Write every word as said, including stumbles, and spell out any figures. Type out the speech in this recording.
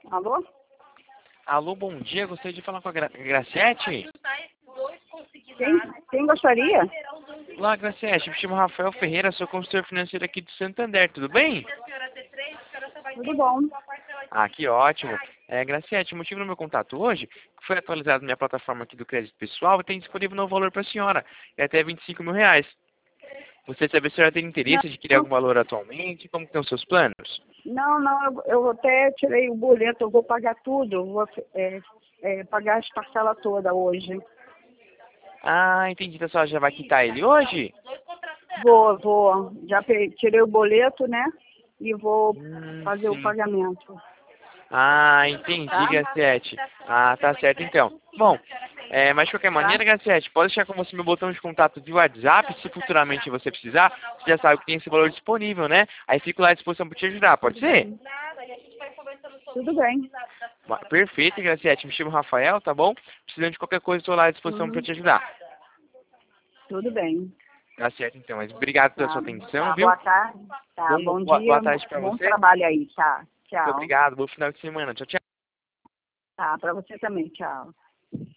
Alô? Alô, bom dia. Gostaria de falar com a Gra Graciete? Quem, quem gostaria? Olá, Graciete. Me chamo Rafael Ferreira, sou consultor financeiro aqui do Santander. Tudo bem? Tudo bom. Ah, que ótimo. É, Graciete, o motivo do meu contato hoje foi atualizado minha plataforma aqui do crédito pessoal e tem disponível um novo valor para a senhora. É até vinte e cinco mil reais. Você sabe se a senhora tem interesse de adquirir algum valor atualmente? Como que estão os seus planos? Não, não, eu, eu até tirei o boleto, eu vou pagar tudo, eu vou é, é, pagar as parcelas todas hoje. Ah, entendi. Então a senhora já vai quitar ele hoje? Vou, vou, já pe- tirei o boleto, né? E vou Hum, fazer o sim. pagamento, Ah, entendi, tá? Graciete. Ah, tá certo então. Bom, é, mas de qualquer Tá? maneira, Graciete, pode deixar com você meu botão de contato de WhatsApp, se futuramente você precisar, você já sabe que tem esse valor disponível, né? Aí fico lá à disposição para te ajudar, pode ser? Tudo bem. Ma- Perfeito, Graciete, me chamo Rafael, tá bom? Precisando de qualquer coisa, estou lá à disposição para Uhum, te ajudar. tudo bem. Tá certo então, mas obrigado pela Tá, sua atenção, tá, viu? boa tarde. Tá, Bom, bom boa, boa dia, tarde para bom você. trabalho aí, tá? Muito Tchau. obrigado, bom final de semana. Tchau, tchau. Tá, pra você também, tchau.